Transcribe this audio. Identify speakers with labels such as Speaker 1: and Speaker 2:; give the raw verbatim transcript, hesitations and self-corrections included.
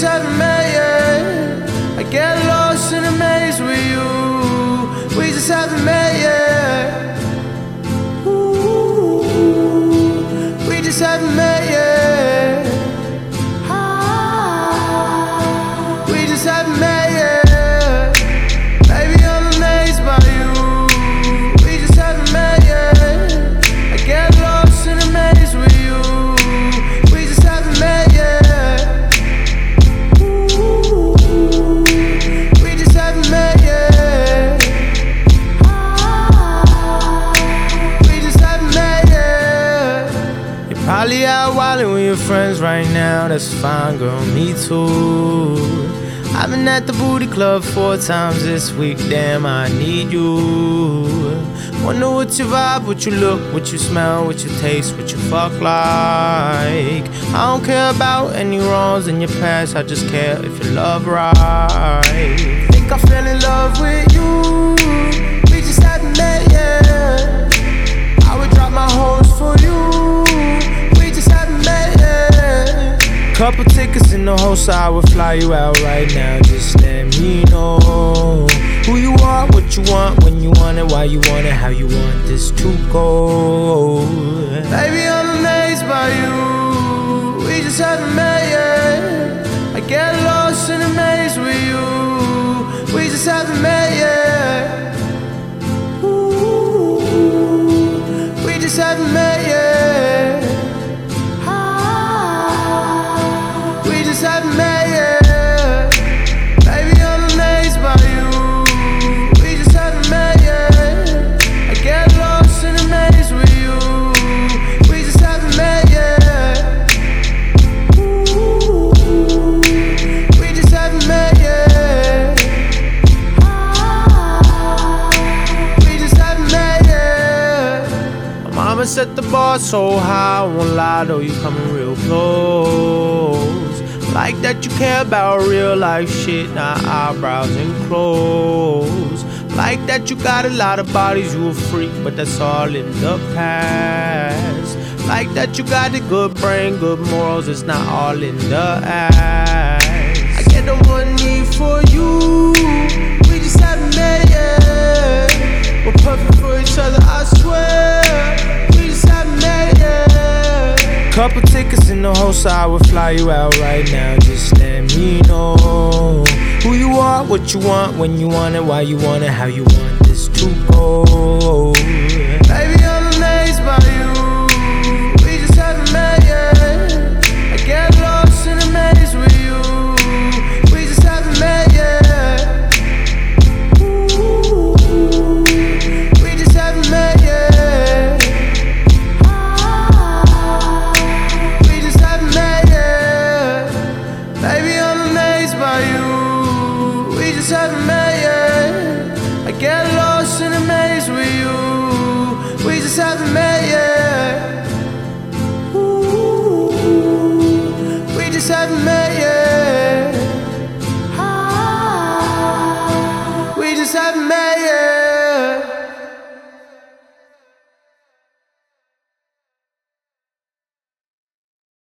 Speaker 1: just haven't met yet. I get lost in a maze with you. We just haven't met yet. Ooh, we just haven't met yet. We just haven't met yet. Baby, I'm amazed by you. We just haven't met yet. I get lost in a maze with you. We just haven't met yet. Ooh, we just haven't met yet. We just haven't met yet. You're probably out wildin' with your friends right now. That's fine, girl, me too. I've been at the booty club four times this week, damn, I need you. Wonder what you vibe, what you look, what you smell, what you taste, what you fuck like. I don't care about any wrongs in your past, I just care if you love right. Think I fell in love with you, we just haven't met yet. I would drop my hoes for you, we just haven't met yet. Couple tickets in the whole side, I would fly you out right now. Just let me know who you are, what you want, when you want it, why you want it, how you want this to go. Baby, I'm amazed by you. We just haven't met yet. I get lost in a maze with you. We just haven't met yet. Ooh, we just haven't met yet. Just haven't met yet. Baby, I'm amazed by you. We just haven't met yet. I get lost in a maze with you. We just haven't met yet. Ooh, we just haven't met yet. We just haven't met yet. My mama set the bar so high, I won't lie though, you coming real close. Like that you care about real life shit, not eyebrows and clothes. Like that you got a lot of bodies, you a freak, but that's all in the past. Like that you got a good brain, good morals, it's not all in the ass. I get the one need for you, we just haven't met yet. We're perfect for each other, I swear. We just haven't met yet. Couple tickets in the whole side, I would fly you out right now. Just let me know who you are, what you want, when you want it, why you want it, how you want this to go. Baby, I'm amazed by you. We just haven't met yet. I get lost in a maze with you. We just haven't met yet. Ooh, we just haven't met yet. Baby, I'm amazed by you. We just haven't met.